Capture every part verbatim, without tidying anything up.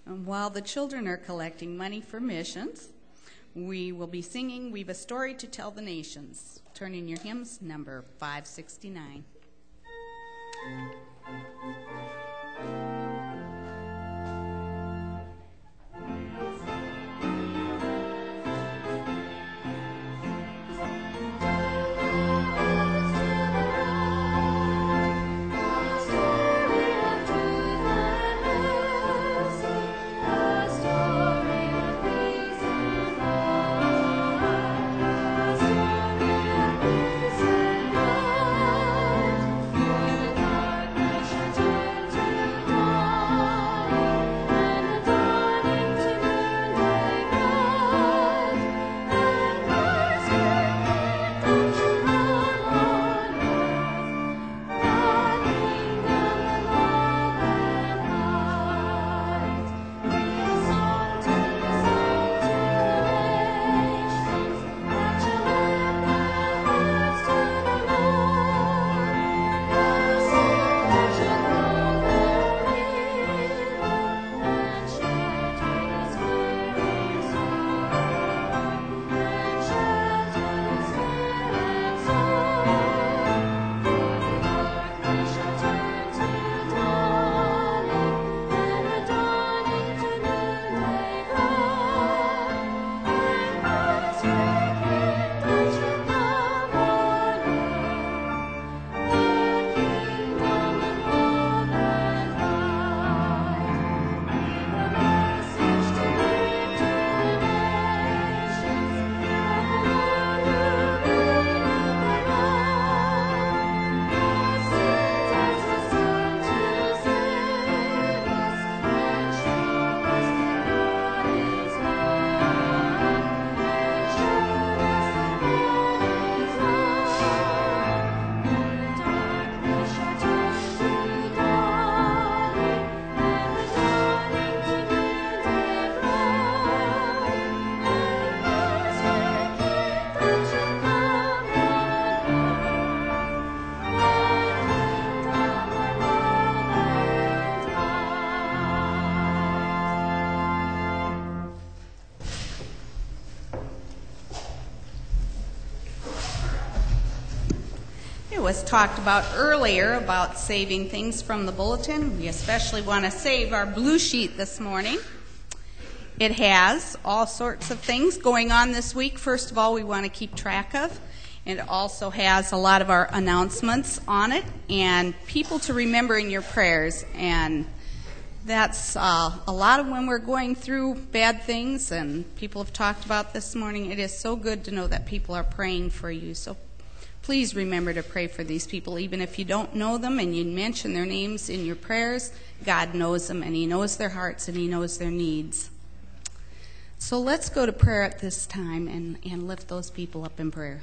And while the children are collecting money for missions, we will be singing We've a Story to Tell the Nations. Turn in your hymns, number five sixty-nine. Was talked about earlier about saving things from the bulletin. We especially want to save our blue sheet this morning. It has all sorts of things going on this week. First of all, we want to keep track of. It also has a lot of our announcements on it and people to remember in your prayers. And that's uh, a lot of when we're going through bad things, and people have talked about this morning. It is so good to know that people are praying for you. So please remember to pray for these people. Even if you don't know them and you mention their names in your prayers, God knows them, and He knows their hearts, and He knows their needs. So let's go to prayer at this time and, and lift those people up in prayer.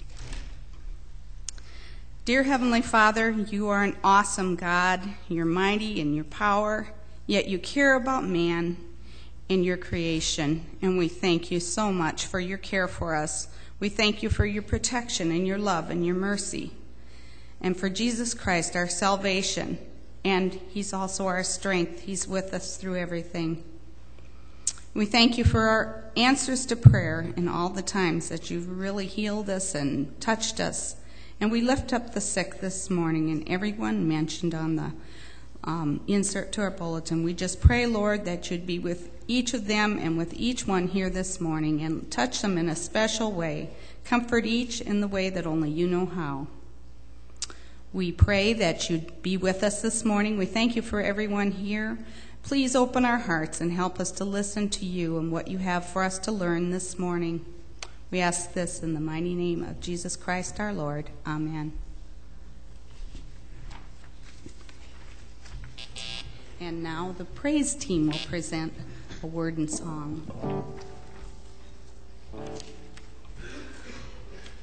Dear Heavenly Father, you are an awesome God. You're mighty in your power, yet you care about man and your creation, and we thank you so much for your care for us. We thank you for your protection and your love and your mercy, and for Jesus Christ, our salvation, and He's also our strength. He's with us through everything. We thank you for our answers to prayer and all the times that you've really healed us and touched us. And we lift up the sick this morning and everyone mentioned on the um, insert to our bulletin. We just pray, Lord, that you'd be with each of them and with each one here this morning and touch them in a special way. Comfort each in the way that only you know how. We pray that you'd be with us this morning. We thank you for everyone here. Please open our hearts and help us to listen to you and what you have for us to learn this morning. We ask this in the mighty name of Jesus Christ our Lord. Amen. And now the praise team will present a word and song.